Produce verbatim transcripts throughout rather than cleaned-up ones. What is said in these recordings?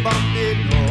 bambino.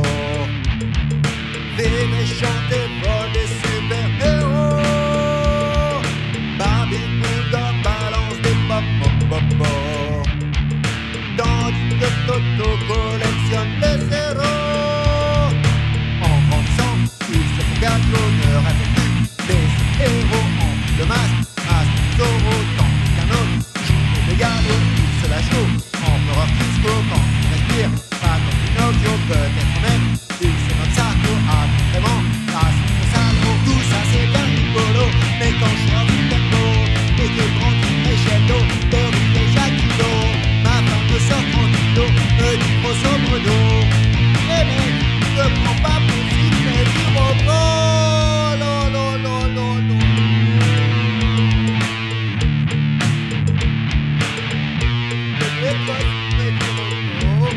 Vive et chante pour des super-héros. Barbie Bulldog balance des pop-pop-pop. Tandis que Toto collectionne les zéros. En grandissant, il se regarde l'honneur avec lui. Les héros en le masque, masque, Zorro, tant qu'un autre. Joue des gardes, il se la joue. Empereur Cusco quand il respire. Pas comme Pinocchio, peut-être même. Il se nomme Sarko, ah vraiment. Ah c'est mon salaud, tout ça c'est bien rigolo. Mais quand je suis en tempo et que grandit crescendo, de rire et Jacquino, ma femme me sort tranquillo, me dit grosso modo. Eh mec, ne prends pas pour film, mais du robot. Lo lo lo lo lo. Et toi, c'est du robot.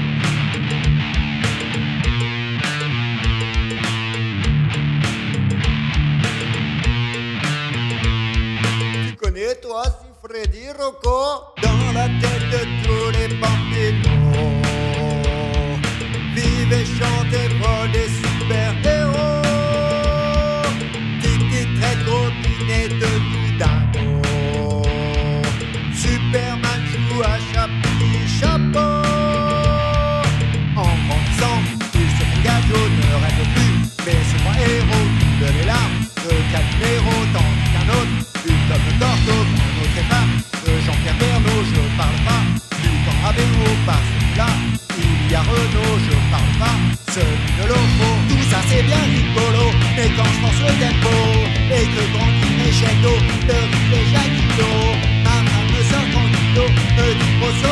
Tu connais toi si Freddy Rocco dans la tête de tous les bambinos. Vive et chante et vole des super-héros. Titi très gros minet de tout dingo. Superman joue à chapeau chapeau. En grandissant, il se engage au ne rêve plus. Mais c'est moi héros, de les larmes de Calimero, tandis qu'un autre, une comme le Corto, un autre est femme, de Jean-Pierre Pernaut, je parle pas, du temps Rabéo, par celui-là, il y a Renault, je parle pas, celui de Loco, tout ça c'est bien rigolo, mais quand je pense le tempo, et que grandit crescendo, le rire et Jacquino, ma femme me sort tranquillo, me dit grosso